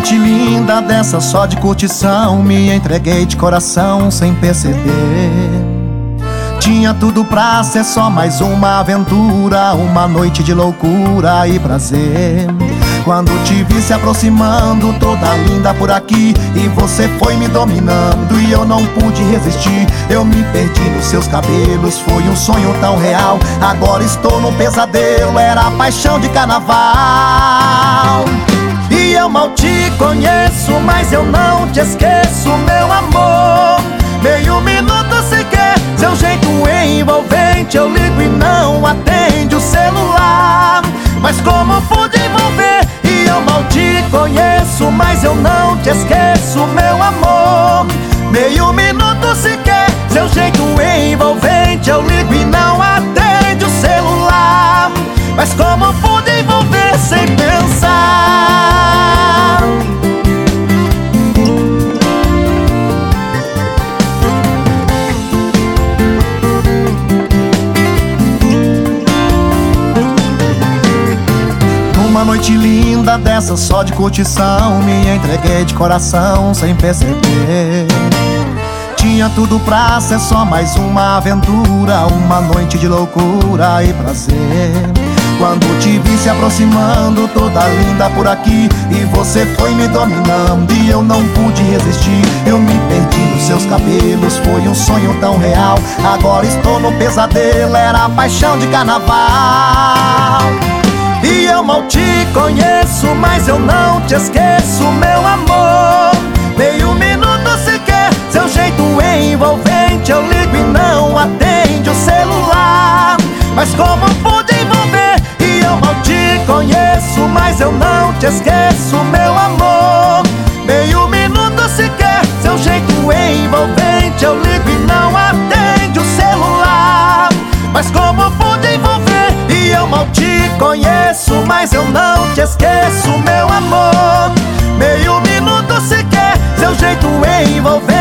noite linda dessa só de curtição, me entreguei de coração sem perceber. Tinha tudo pra ser só mais uma aventura, uma noite de loucura e prazer. Quando te vi se aproximando, toda linda por aqui, e você foi me dominando e eu não pude resistir. Eu me perdi nos seus cabelos, foi um sonho tão real. Agora estou num pesadelo, era a paixão de carnaval. E eu mal te conheço, mas eu não te esqueço, meu amor. Meio minuto sequer, seu jeito envolvente, eu ligo e não atende o celular. Mas como pude envolver? E eu mal te conheço, mas eu não te esqueço, meu amor. Meio minuto sequer, seu jeito envolvente, eu ligo e não atende o celular. Mas como pude envolver sem pensar? Uma noite linda dessa só de curtição, me entreguei de coração sem perceber. Tinha tudo pra ser só mais uma aventura, uma noite de loucura e prazer. Quando te vi se aproximando, toda linda por aqui, e você foi me dominando e eu não pude resistir. Eu me perdi nos seus cabelos, foi um sonho tão real. Agora estou no pesadelo, era a paixão de carnaval. E eu mal te conheço, mas eu não te esqueço, meu amor. Meio minuto sequer, seu jeito envolvente, eu ligo e não atende o celular. Mas como pude envolver? E eu mal te conheço, mas eu não te esqueço, meu amor. Meio minuto sequer, seu jeito envolvente, eu ligo e não atende o celular. Mas como pude envolver? E eu mal te conheço, mas eu não te esqueço, meu amor. Meio minuto sequer, seu jeito envolvente,